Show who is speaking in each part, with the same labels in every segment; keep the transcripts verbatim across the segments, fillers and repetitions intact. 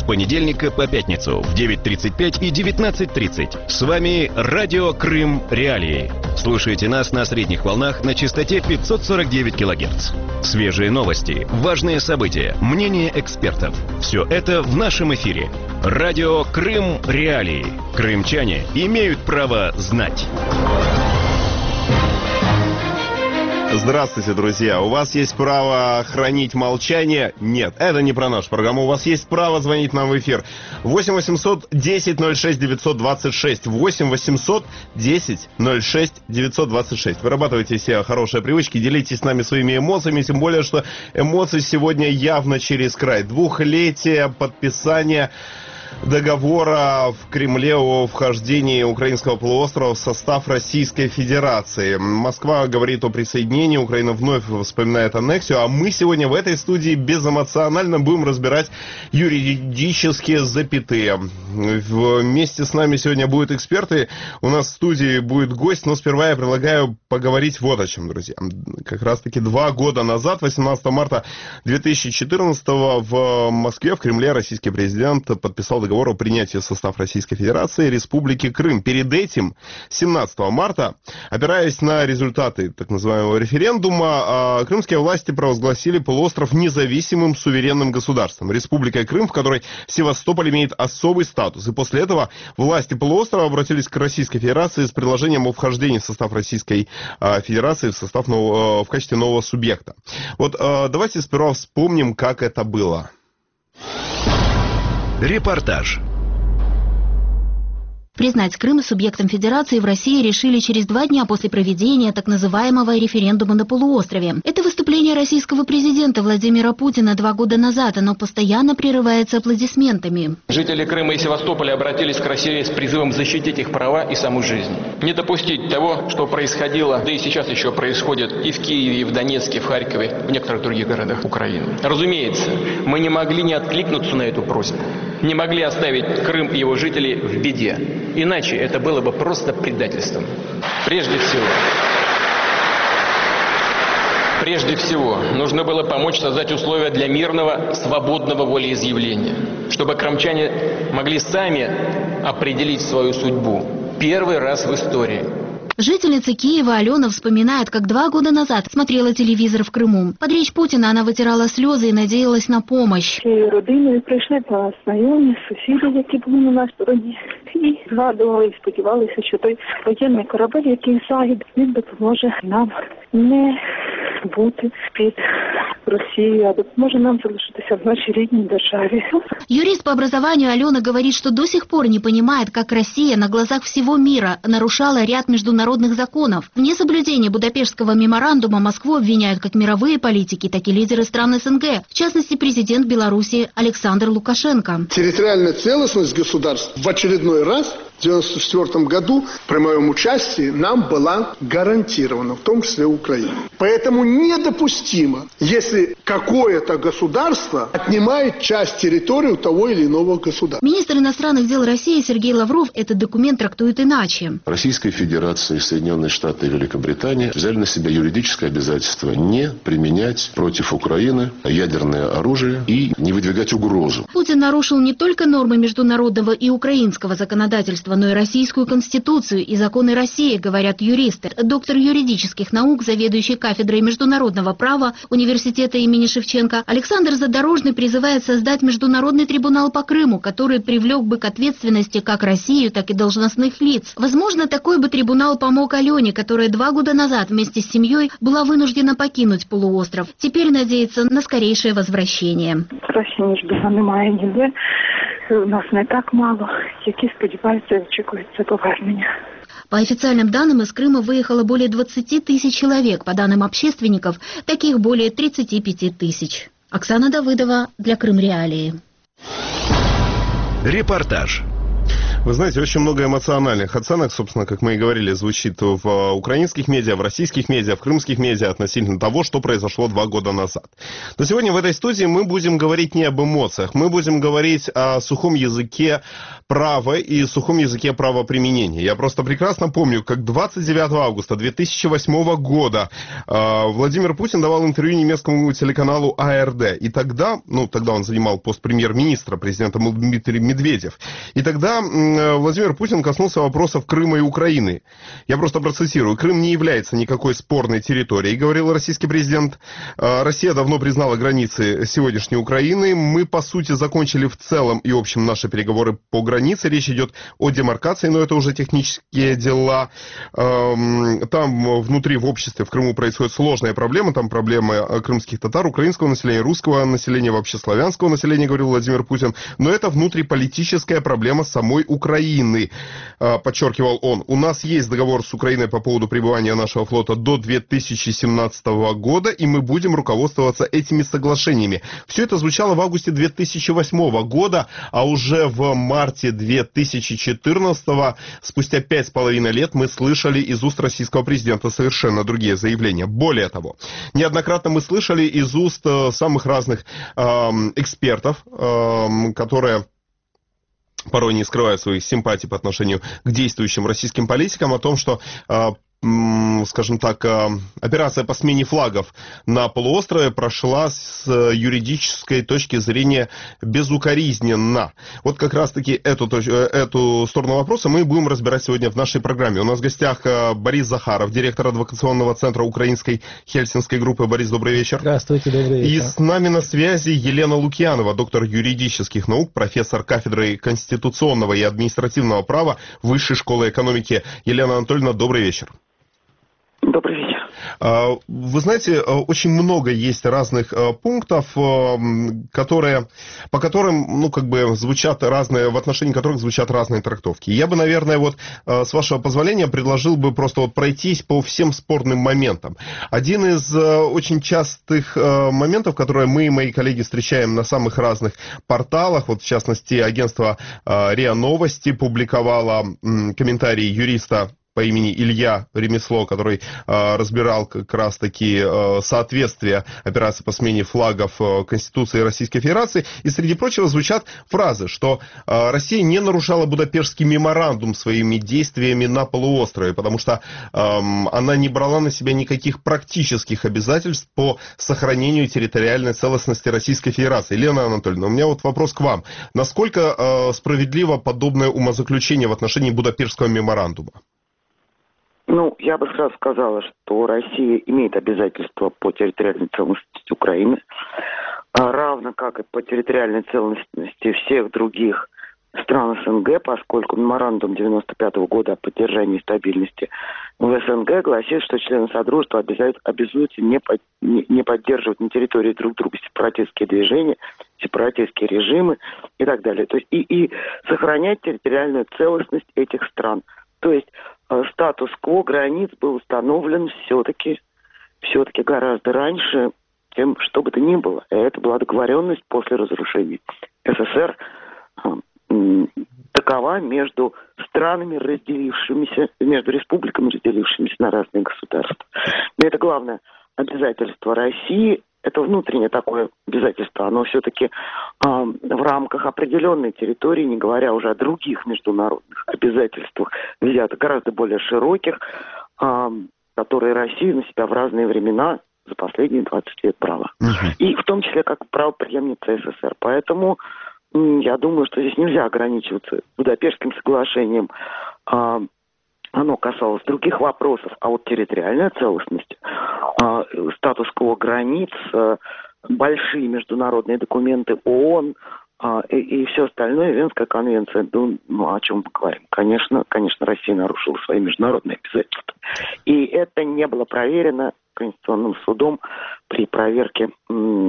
Speaker 1: С понедельника по пятницу в девять тридцать пять и девятнадцать тридцать. С вами Радио Крым Реалии. Слушайте нас на средних волнах на частоте пятьсот сорок девять килогерц. Свежие новости, важные события, мнения экспертов. Все это в нашем эфире. Радио Крым Реалии. Крымчане имеют право знать.
Speaker 2: Здравствуйте, друзья. У вас есть право хранить молчание? Нет, это не про нашу программу. У вас есть право звонить нам в эфир. восемь восемьсот десять ноль шесть девятьсот двадцать шесть. восемь восемьсот десять ноль шесть девятьсот двадцать шесть. Вырабатывайте все хорошие привычки, делитесь с нами своими эмоциями. Тем более, что эмоции сегодня явно через край. Двухлетие подписания договора в Кремле о вхождении украинского полуострова в состав Российской Федерации. Москва говорит о присоединении, Украина вновь вспоминает аннексию, а мы сегодня в этой студии безэмоционально будем разбирать юридические запятые. Вместе с нами сегодня будут эксперты, у нас в студии будет гость, но сперва я предлагаю поговорить вот о чем, друзья. Как раз таки два года назад, восемнадцатого марта две тысячи четырнадцатого, в Москве, в Кремле, российский президент подписал договор о принятии в состав Российской Федерации Республики Крым. Перед этим, семнадцатого марта, опираясь на результаты так называемого референдума, крымские власти провозгласили полуостров независимым суверенным государством. Республика Крым, в которой Севастополь имеет особый статус. И после этого власти полуострова обратились к Российской Федерации с предложением о вхождении в состав Российской Федерации в, состав нового, в качестве нового субъекта. Вот давайте сперва вспомним, как это было.
Speaker 1: Репортаж.
Speaker 3: Признать Крым субъектом Федерации в России решили через два дня после проведения так называемого референдума на полуострове. Это выступление российского президента Владимира Путина два года назад, оно постоянно прерывается аплодисментами.
Speaker 4: Жители Крыма и Севастополя обратились к России с призывом защитить их права и саму жизнь. Не допустить того, что происходило, да и сейчас еще происходит и в Киеве, и в Донецке, и в Харькове, в некоторых других городах Украины. Разумеется, мы не могли не откликнуться на эту просьбу. Не могли оставить Крым и его жителей в беде. Иначе это было бы просто предательством. Прежде всего, прежде всего, нужно было помочь создать условия для мирного, свободного волеизъявления, чтобы крымчане могли сами определить свою судьбу. Первый раз в истории.
Speaker 3: Жительница Киева Алена вспоминает, как два года назад смотрела телевизор в Крыму. Под речь Путина она вытирала слезы и надеялась на помощь.
Speaker 5: Родиною прийшли по знайомі, сусіди, які були на нас тоді, і згадували, і сподівалися, що той воєнний корабель, який загиб, він допоможе нам не бути під Россией, а допоможе нам залишитися в нашей рідній державе.
Speaker 3: Юрист по образованию Алена говорит, что до сих пор не понимает, как Россия на глазах всего мира нарушала ряд международных законов. В несоблюдении Будапештского меморандума Москву обвиняют как мировые политики, так и лидеры стран СНГ, в частности президент Беларуси Александр Лукашенко.
Speaker 6: Территориальная целостность государств в очередной раз в девяносто четвёртом году при моем участии нам была гарантирована, в том числе Украина. Поэтому недопустимо, если какое-то государство отнимает часть территории у того или иного государства.
Speaker 3: Министр иностранных дел России Сергей Лавров этот документ трактует иначе.
Speaker 7: Российская Федерация, Соединенные Штаты и Великобритания взяли на себя юридическое обязательство не применять против Украины ядерное оружие и не выдвигать угрозу.
Speaker 3: Путин нарушил не только нормы международного и украинского законодательства, но и российскую конституцию и законы России, говорят юристы. Доктор юридических наук, заведующий кафедрой международного права университета имени Шевченко Александр Задорожный призывает создать международный трибунал по Крыму, который привлек бы к ответственности как Россию, так и должностных лиц. Возможно, такой бы трибунал помог Алене, которая два года назад вместе с семьей была вынуждена покинуть полуостров. Теперь надеется на скорейшее возвращение.
Speaker 5: Краще, ніж біга, немає ніде. У нас не так мало, які сподіваються, очікується повернення.
Speaker 3: По официальным данным, из Крыма выехало более двадцати тысяч человек. По данным общественников, таких более тридцати пяти тысяч. Оксана Давыдова для Крым Реалии.
Speaker 1: Репортаж.
Speaker 2: Вы знаете, очень много эмоциональных оценок, собственно, как мы и говорили, звучит в украинских медиа, в российских медиа, в крымских медиа относительно того, что произошло два года назад. Но сегодня в этой студии мы будем говорить не об эмоциях, мы будем говорить о сухом языке права и сухом языке правоприменения. Я просто прекрасно помню, как двадцать девятого августа две тысячи восьмого года э, Владимир Путин давал интервью немецкому телеканалу А Эр Дэ. И тогда, ну, тогда он занимал пост премьер-министра, президента Дмитрий Медведев. И тогда э, Владимир Путин коснулся вопросов Крыма и Украины. Я просто процитирую. «Крым не является никакой спорной территорией», говорил российский президент. Э, «Россия давно признала границы сегодняшней Украины. Мы, по сути, закончили в целом и общем наши переговоры по границе. Речь идет о демаркации, но это уже технические дела. Э, там внутри, в обществе, в Крыму происходят сложные проблемы. Там проблемы крымских татар, украинского населения, русского населения, вообще славянского населения», говорил Владимир Путин. «Но это внутриполитическая проблема самой Украины», подчеркивал он. «У нас есть договор с Украиной по поводу пребывания нашего флота до две тысячи семнадцатого года, и мы будем руководствоваться этими соглашениями». Все это звучало в августе две тысячи восьмого года, а уже в марте две тысячи четырнадцатого, спустя пять с половиной лет, мы слышали из уст российского президента совершенно другие заявления. Более того, неоднократно мы слышали из уст самых разных э, экспертов, э, которые порой не скрывают своих симпатий по отношению к действующим российским политикам, о том, что, э, скажем так, операция по смене флагов на полуострове прошла с юридической точки зрения безукоризненно. Вот как раз-таки эту, эту сторону вопроса мы будем разбирать сегодня в нашей программе. У нас в гостях Борис Захаров, директор адвокационного центра украинской хельсинской группы. Борис, добрый вечер.
Speaker 8: Здравствуйте, добрый вечер.
Speaker 2: И с нами на связи Елена Лукьянова, доктор юридических наук, профессор кафедры конституционного и административного права Высшей школы экономики. Елена Анатольевна, добрый вечер.
Speaker 9: Добрый вечер.
Speaker 2: Вы знаете, очень много есть разных пунктов, которые, по которым, ну, как бы звучат разные, в отношении которых звучат разные трактовки. Я бы, наверное, вот, с вашего позволения, предложил бы просто вот пройтись по всем спорным моментам. Один из очень частых моментов, которые мы и мои коллеги встречаем на самых разных порталах, вот, в частности, агентство РИА Новости публиковало комментарии юриста по имени Илья Ремесло, который э, разбирал как раз-таки э, соответствие операции по смене флагов э, Конституции Российской Федерации. И, среди прочего, звучат фразы, что э, Россия не нарушала Будапештский меморандум своими действиями на полуострове, потому что э, она не брала на себя никаких практических обязательств по сохранению территориальной целостности Российской Федерации. Елена Анатольевна, у меня вот вопрос к вам. Насколько э, справедливо подобное умозаключение в отношении Будапештского меморандума?
Speaker 9: Ну, я бы сразу сказала, что Россия имеет обязательства по территориальной целостности Украины, равно как и по территориальной целостности всех других стран Эс Эн Гэ, поскольку меморандум девяносто пятого года о поддержании стабильности в Эс Эн Гэ гласит, что члены Содружества обязуют, обязуются не, под, не, не поддерживать на территории друг друга сепаратистские движения, сепаратистские режимы и так далее. То есть и, и сохранять территориальную целостность этих стран. То есть статус-кво границ был установлен все-таки, все-таки гораздо раньше, чем что бы то ни было. И это была договоренность после разрушения Эс Эс Эр, э, такова между странами, разделившимися, между республиками, разделившимися на разные государства. И это главное обязательство России. Это внутреннее такое обязательство, оно все-таки э, в рамках определенной территории, не говоря уже о других международных обязательствах, взято гораздо более широких, э, которые Россия на себя в разные времена за последние двадцать лет брала. Uh-huh. И в том числе как правопреемница Эс Эс Эр. Поэтому э, я думаю, что здесь нельзя ограничиваться Будапештским соглашением. Э, Оно касалось других вопросов, а вот территориальная целостность, э, статус-кво границ, э, большие международные документы ООН э, и, и все остальное, Венская конвенция, ну, ну о чем мы говорим? Конечно, конечно, Россия нарушила свои международные обязательства. И это не было проверено Конституционным судом при проверке м,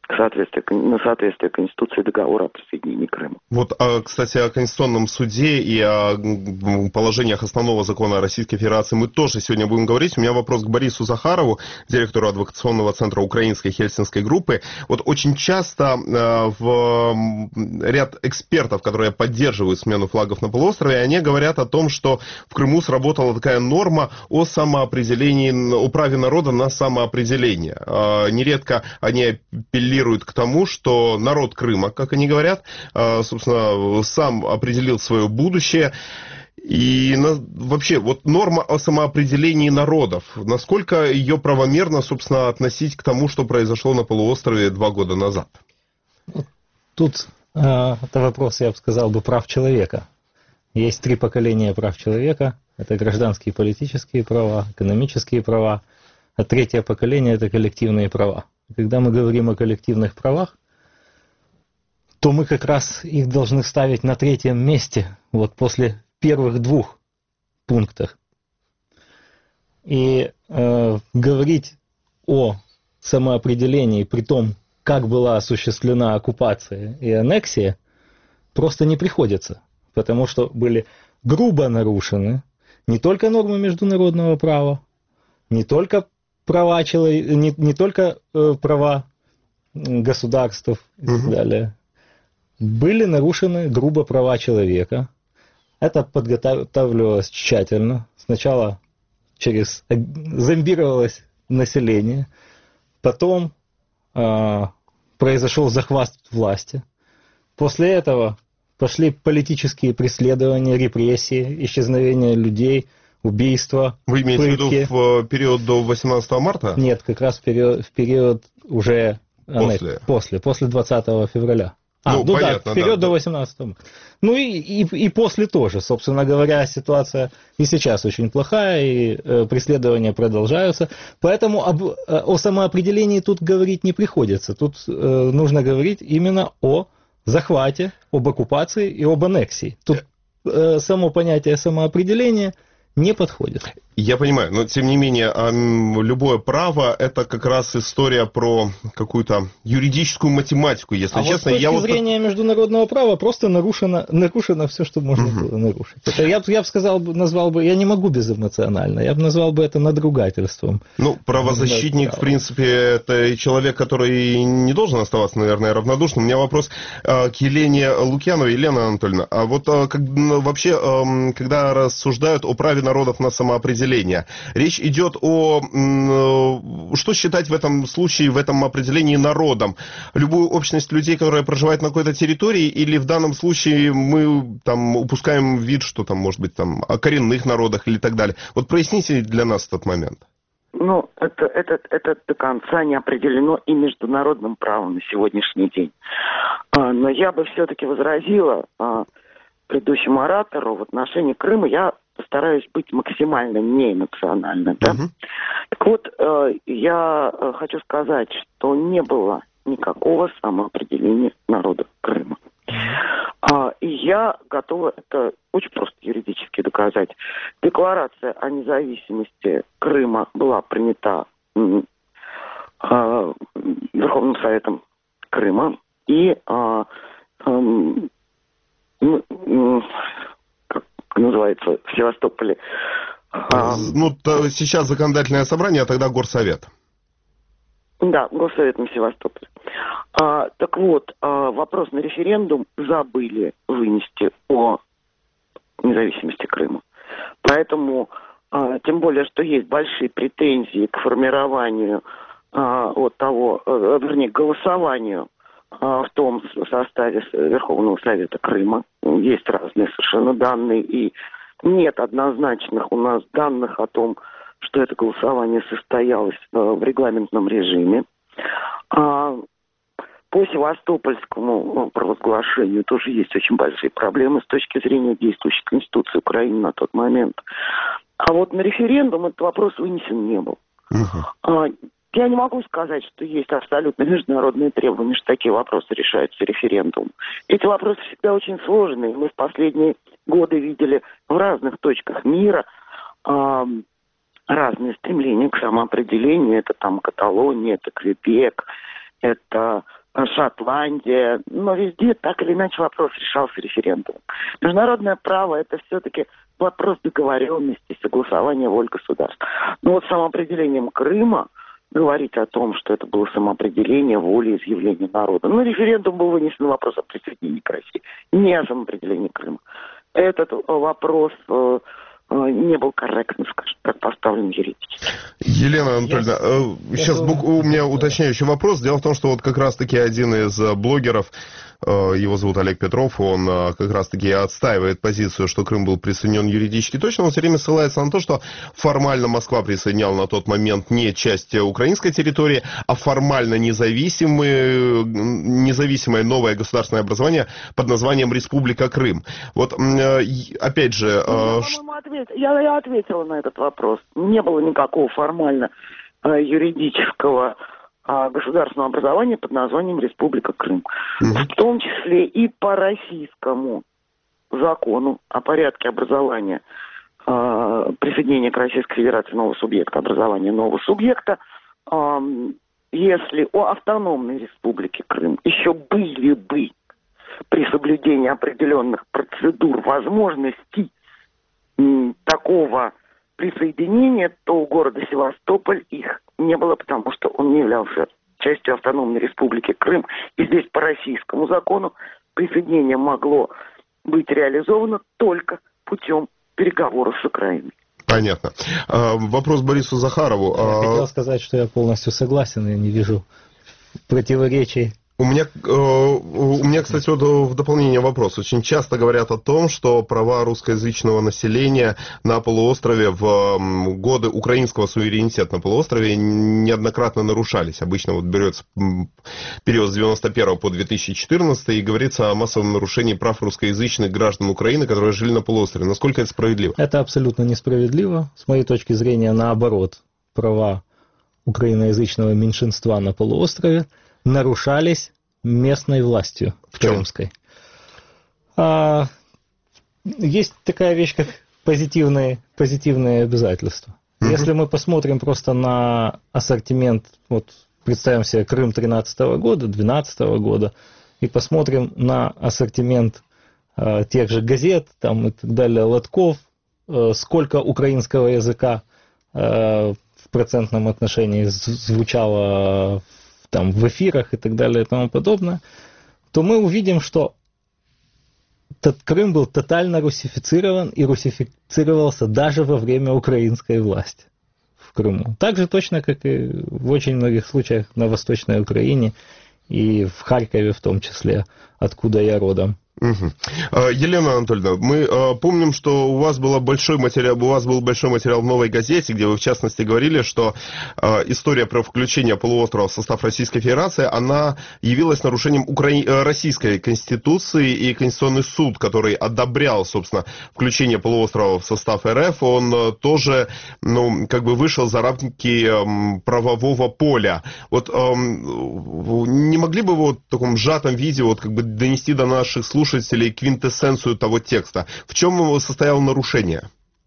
Speaker 9: соответствие, на соответствие Конституции договора о присоединении Крыма.
Speaker 2: Вот, кстати, о Конституционном суде и о положениях основного закона Российской Федерации мы тоже сегодня будем говорить. У меня вопрос к Борису Захарову, директору адвокационного центра Украинской Хельсинской группы. Вот очень часто в ряд экспертов, которые поддерживают смену флагов на полуострове, они говорят о том, что в Крыму сработала такая норма о самоопределении, о праве народа на самоопределение. Нередко они апеллируют к тому, что народ Крыма, как они говорят, собственно, сам определил свое будущее. И вообще, вот норма о самоопределении народов, насколько ее правомерно, собственно, относить к тому, что произошло на полуострове два года назад?
Speaker 8: Тут э, это вопрос, я бы сказал, бы прав человека. Есть три поколения прав человека. Это гражданские и политические права, экономические права. А третье поколение – это коллективные права. Когда мы говорим о коллективных правах, то мы как раз их должны ставить на третьем месте, вот после первых двух пунктов. И э, говорить о самоопределении, при том, как была осуществлена оккупация и аннексия, просто не приходится, потому что были грубо нарушены не только нормы международного права, не только права человека, не, не только э, права государств и так далее. Были нарушены грубо права человека. Это подготавливалось тщательно. Сначала через зомбировалось население, потом э, произошел захват власти. После этого пошли политические преследования, репрессии, исчезновение людей, убийства.
Speaker 2: Вы имеете пытки. В виду в период до восемнадцатого марта?
Speaker 8: Нет, как раз в период, в период уже
Speaker 2: после.
Speaker 8: после, после двадцатого февраля. А, ну, ну понятно, да, вперед да, до восемнадцатого марта. Ну и, и, и после тоже, собственно говоря, ситуация и сейчас очень плохая, и э, преследования продолжаются. Поэтому об, э, о самоопределении тут говорить не приходится. Тут э, нужно говорить именно о захвате, об оккупации и об аннексии. Тут э, само понятие самоопределения не подходит.
Speaker 2: Я понимаю, но тем не менее, любое право – это как раз история про какую-то юридическую математику, если
Speaker 8: а
Speaker 2: честно.
Speaker 8: Вот с точки
Speaker 2: я
Speaker 8: зрения вот... международного права просто нарушено, нарушено все, что можно угу. было нарушить. Это я, я бы сказал, назвал бы, я не могу безэмоционально, я бы назвал бы это надругательством.
Speaker 2: Ну, правозащитник, в принципе, это и человек, который не должен оставаться, наверное, равнодушным. У меня вопрос к Елене Лукьяновой. Елена Анатольевна, а вот как, вообще, когда рассуждают о праве народов на самоопределение, речь идет о, что считать в этом случае, в этом определении народом? Любую общность людей, которая проживает на какой-то территории, или в данном случае мы там упускаем вид, что там, может быть, там о коренных народах или так далее? Вот проясните для нас этот момент.
Speaker 9: Ну, это, это, это до конца не определено и международным правом на сегодняшний день. Но я бы все-таки возразила предыдущему оратору в отношении Крыма. Я постараюсь быть максимально неэмоциональной. Да? Uh-huh. Так вот, э, я хочу сказать, что не было никакого самоопределения народа Крыма. Uh-huh. Э, и я готова это очень просто юридически доказать. Декларация о независимости Крыма была принята э, э, Верховным Советом Крыма. И э, э, э, называется, в Севастополе.
Speaker 2: Ну, то сейчас законодательное собрание, а тогда Горсовет.
Speaker 9: Да, Горсовет на Севастополе. А, так вот, а, вопрос на референдум забыли вынести о независимости Крыма. Поэтому, а, тем более, что есть большие претензии к формированию а, от того, а, вернее, к голосованию в том составе Верховного Совета Крыма. Есть разные совершенно данные, и нет однозначных у нас данных о том, что это голосование состоялось в регламентном режиме. По севастопольскому провозглашению тоже есть очень большие проблемы с точки зрения действующей Конституции Украины на тот момент. А вот на референдум этот вопрос вынесен не был. Uh-huh. Я не могу сказать, что есть абсолютно международные требования, что такие вопросы решаются референдумом. Эти вопросы всегда очень сложные. Мы в последние годы видели в разных точках мира э, разные стремления к самоопределению. Это там Каталония, это Квебек это Шотландия, но везде так или иначе вопрос решался референдумом. Международное право – это все-таки вопрос договоренности, согласования воль государств. Но вот самоопределением Крыма говорить о том, что это было самоопределение, воли, изъявление народа. Ну, референдум был вынесен вопрос о присоединении к России, не о самоопределении Крыма. Этот вопрос э, э, не был корректно, скажем так, поставлен юридически.
Speaker 2: Елена Анатольевна, э, сейчас у меня уточняющий вопрос. Дело в том, что вот как раз-таки один из блогеров, его зовут Олег Петров, он как раз-таки отстаивает позицию, что Крым был присоединен юридически точно. Он все время ссылается на то, что формально Москва присоединяла на тот момент не часть украинской территории, а формально независимое, независимое новое государственное образование под названием Республика Крым. Вот, опять же...
Speaker 9: Я, по-моему, ответ... я, я ответила на этот вопрос. Не было никакого формально юридического государственного образования под названием Республика Крым. Mm-hmm. В том числе и по российскому закону о порядке образования э, присоединения к Российской Федерации нового субъекта, образования нового субъекта, э, если у автономной Республики Крым еще были бы при соблюдении определенных процедур возможностей э, такого присоединения, то у города Севастополь их не было, потому что он не являлся частью автономной Республики Крым. И здесь по российскому закону присоединение могло быть реализовано только путем переговоров с Украиной.
Speaker 2: Понятно. А, вопрос Борису Захарову.
Speaker 8: Я хотел сказать, что я полностью согласен, я не вижу противоречий.
Speaker 2: У меня, у меня, кстати, вот в дополнение вопрос. Очень часто говорят о том, что права русскоязычного населения на полуострове в годы украинского суверенитета на полуострове неоднократно нарушались. Обычно вот берется период с девяносто первого по две тысячи четырнадцатый и говорится о массовом нарушении прав русскоязычных граждан Украины, которые жили на полуострове. Насколько это справедливо?
Speaker 8: Это абсолютно несправедливо. С моей точки зрения, наоборот, права украиноязычного меньшинства на полуострове нарушались местной властью крымской. А, есть такая вещь, как позитивные, позитивные обязательства. Mm-hmm. Если мы посмотрим просто на ассортимент, вот представим себе Крым тринадцатого года, двенадцатого года, и посмотрим на ассортимент а, тех же газет там, и так далее, лотков, а, сколько украинского языка а, в процентном отношении звучало там, в эфирах и так далее и тому подобное, то мы увидим, что этот Крым был тотально русифицирован и русифицировался даже во время украинской власти в Крыму. Так же точно, как и в очень многих случаях на Восточной Украине и в Харькове в том числе, откуда я родом.
Speaker 2: Угу. Елена Анатольевна, мы помним, что у вас, было большой материал, у вас был большой материал в «Новой газете», где вы, в частности, говорили, что история про включение полуострова в состав Российской Федерации, она явилась нарушением Укра... Российской Конституции, и Конституционный суд, который одобрял, собственно, включение полуострова в состав РФ, он тоже, ну, как бы вышел за рамки правового поля. Вот не могли бы вы вот в таком сжатом виде вот как бы донести до наших слушателей слушателей квинтэссенцию того текста? В чем его состояло нарушение?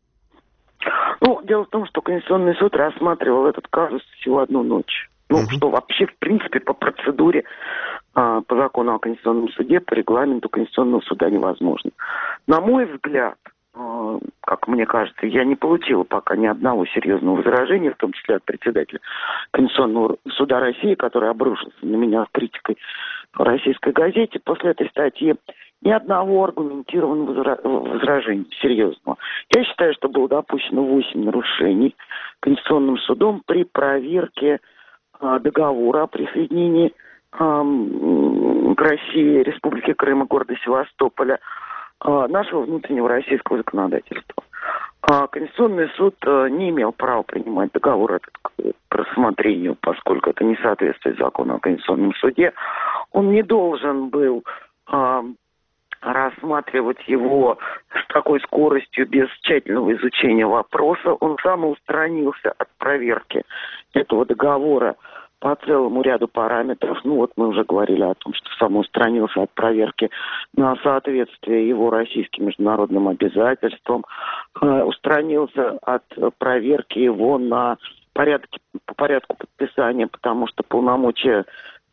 Speaker 9: Ну, дело в том, что Конституционный суд рассматривал этот казус всего одну ночь. Ну, угу. Что вообще, в принципе, по процедуре, по закону о Конституционном суде, по регламенту Конституционного суда невозможно. На мой взгляд, как мне кажется, я не получила пока ни одного серьезного возражения, в том числе от председателя Конституционного суда России, который обрушился на меня с критикой в российской газете. После этой статьи ни одного аргументированного возражения серьезного. Я считаю, что было допущено восемь нарушений Конституционным судом при проверке а, договора о присоединении а, к России, Республики Крым и города Севастополя, а, нашего внутреннего российского законодательства. А, Конституционный суд а, не имел права принимать договор этот к рассмотрению, поскольку это не соответствует закону о Конституционном суде. Он не должен был а, рассматривать его с такой скоростью, без тщательного изучения вопроса. Он самоустранился от проверки этого договора по целому ряду параметров. Ну вот мы уже говорили о том, что самоустранился от проверки на соответствие его российским международным обязательствам, э, устранился от проверки его на порядке, по порядку подписания, потому что полномочия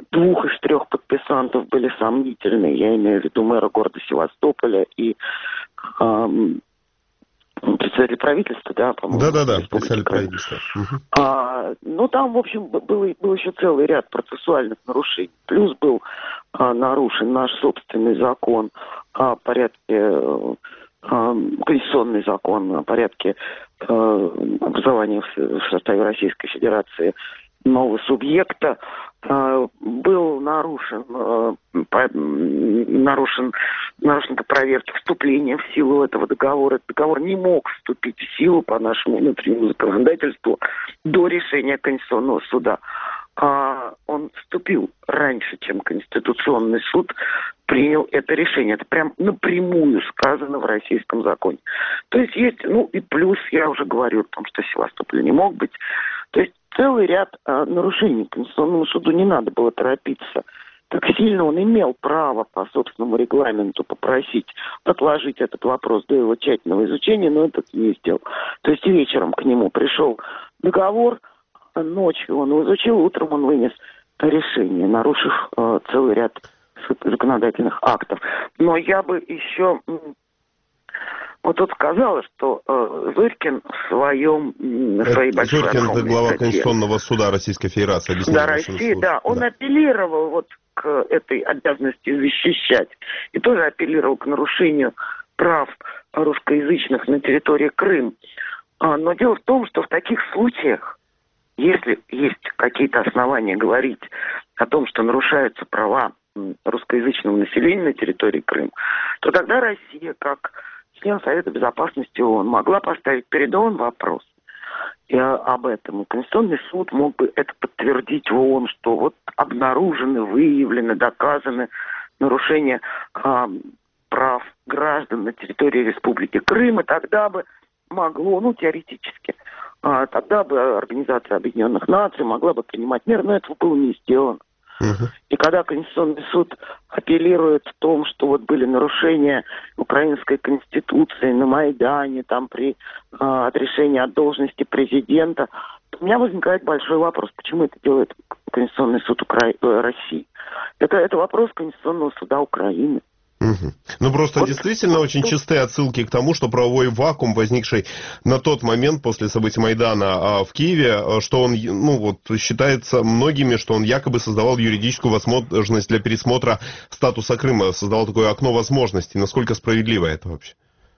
Speaker 9: двух из трех подписантов были сомнительные. Я имею в виду мэра города Севастополя и эм, представитель правительства, да, по-моему.
Speaker 2: Да-да-да, представитель правительства.
Speaker 9: А, ну, там, в общем, был, был еще целый ряд процессуальных нарушений. Плюс был а, нарушен наш собственный закон о порядке, а, конституционный закон о порядке а, образования в, в составе Российской Федерации нового субъекта. А, был нарушен, а, по, нарушен, нарушен по проверке вступления в силу этого договора. Этот договор не мог вступить в силу по нашему внутреннему законодательству до решения Конституционного суда. А он вступил раньше, чем Конституционный суд принял это решение. Это прям напрямую сказано в российском законе. То есть есть, ну и плюс, я уже говорю о том, что Севастополь не мог быть. То есть целый ряд а, нарушений. Конституционному суду не надо было торопиться. Так сильно он имел право по собственному регламенту попросить отложить этот вопрос до его тщательного изучения, но этот не сделал. То есть вечером к нему пришел договор, ночью он его изучил, утром он вынес решение, нарушив э, целый ряд законодательных актов. Но я бы еще вот тут сказала, что э, Зорькин в своем в своей большой
Speaker 2: Зорькин, это глава
Speaker 9: статье,
Speaker 2: Конституционного суда Российской Федерации.
Speaker 9: Да, России, да. Он да. апеллировал вот к этой обязанности защищать. И тоже апеллировал к нарушению прав русскоязычных на территории Крым. А, но дело в том, что в таких случаях, если есть какие-то основания говорить о том, что нарушаются права русскоязычного населения на территории Крыма, то тогда Россия, как член Совета Безопасности ООН, могла поставить перед ООН вопрос и об этом. И Конституционный суд мог бы это подтвердить в ООН, что вот обнаружены, выявлены, доказаны нарушения а, прав граждан на территории Республики Крым, и тогда бы могло, ну, теоретически, а, тогда бы Организация Объединенных Наций могла бы принимать меры, но этого было не сделано. Uh-huh. И когда Конституционный суд апеллирует в том, что вот были нарушения украинской конституции на Майдане, там при а, отрешении от должности президента, у меня возникает большой вопрос, почему это делает Конституционный суд Укра... России. Это, это вопрос Конституционного суда Украины.
Speaker 2: Угу. Ну, просто вот, действительно вот, очень тут... частые отсылки к тому, что правовой вакуум, возникший на тот момент после событий Майдана а, в Киеве, что он, ну, вот, считается многими, что он якобы создавал юридическую возможность для пересмотра статуса Крыма, создавал такое окно возможностей. Насколько справедливо это вообще?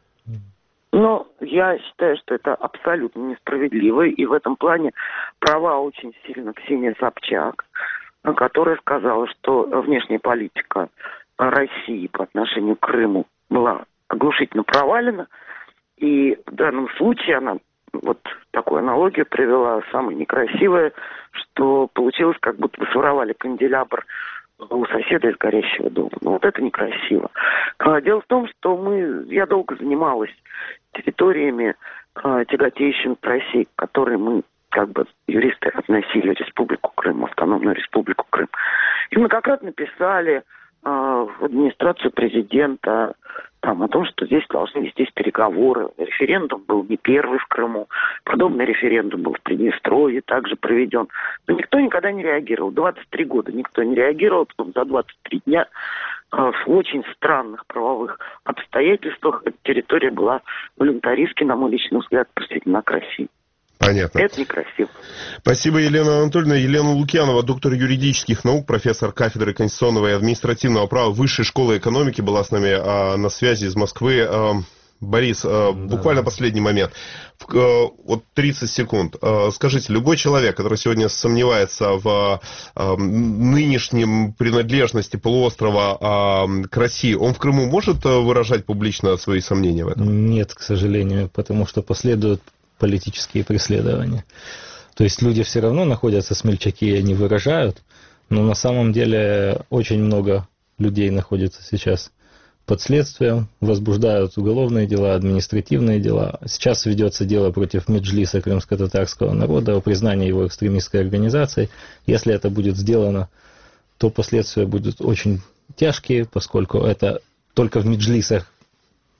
Speaker 9: Ну, я считаю, что это абсолютно несправедливо, и в этом плане права очень сильно Ксения Собчак, которая сказала, что внешняя политика России по отношению к Крыму была оглушительно провалена, и в данном случае она вот такую аналогию привела, самая некрасивая, что получилось, как будто бы своровали канделябр у соседа из горящего дома. Ну, вот это некрасиво. Дело в том, что мы, я долго занималась территориями, тяготеющими к России, к которой мы, как бы, юристы относили Республику Крым, автономную Республику Крым. И многократно писали в администрацию президента там, о том, что здесь должны вестись переговоры. Референдум был не первый в Крыму. Подобный референдум был в Приднестровье также проведен. Но никто никогда не реагировал. двадцать три года никто не реагировал. Потом за двадцать три дня в очень странных правовых обстоятельствах эта территория была волюнтаристски, на мой личный взгляд, присоединена к России.
Speaker 2: Понятно.
Speaker 9: Это некрасиво.
Speaker 2: Спасибо, Елена Анатольевна. Елена Лукьянова, доктор юридических наук, профессор кафедры конституционного и административного права Высшей школы экономики, была с нами а, на связи из Москвы. А, Борис, а, да. буквально последний момент. А, вот тридцать секунд. А, скажите, любой человек, который сегодня сомневается в а, нынешнем принадлежности полуострова а, к России, он в Крыму может выражать публично свои сомнения в этом?
Speaker 8: Нет, к сожалению, потому что последуют политические преследования. То есть люди все равно находятся, смельчаки, и они выражают, но на самом деле очень много людей находится сейчас под следствием, возбуждают уголовные дела, административные дела. Сейчас ведется дело против Меджлиса крымско-татарского народа о признании его экстремистской организацией. Если это будет сделано, то последствия будут очень тяжкие, поскольку это только в Меджлисах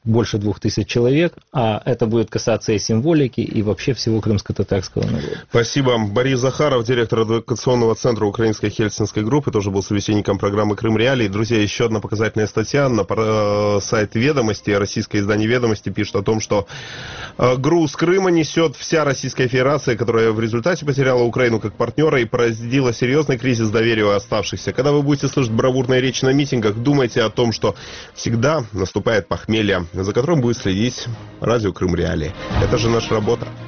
Speaker 8: больше двух тысяч человек, а это будет касаться и символики, и вообще всего крымско-татарского народа.
Speaker 2: Спасибо. Борис Захаров, директор адвокационного центра Украинской Хельсинской группы, тоже был собеседником программы «Крым Реалии». Друзья, еще одна показательная статья на сайт «Ведомости». Российское издание «Ведомости» пишет о том, что груз Крыма несет вся Российская Федерация, которая в результате потеряла Украину как партнера и породила серьезный кризис доверия у оставшихся. Когда вы будете слышать бравурные речи на митингах, думайте о том, что всегда наступает похмелье, за которым будет следить радио «Крым Реалии». Это же наша работа.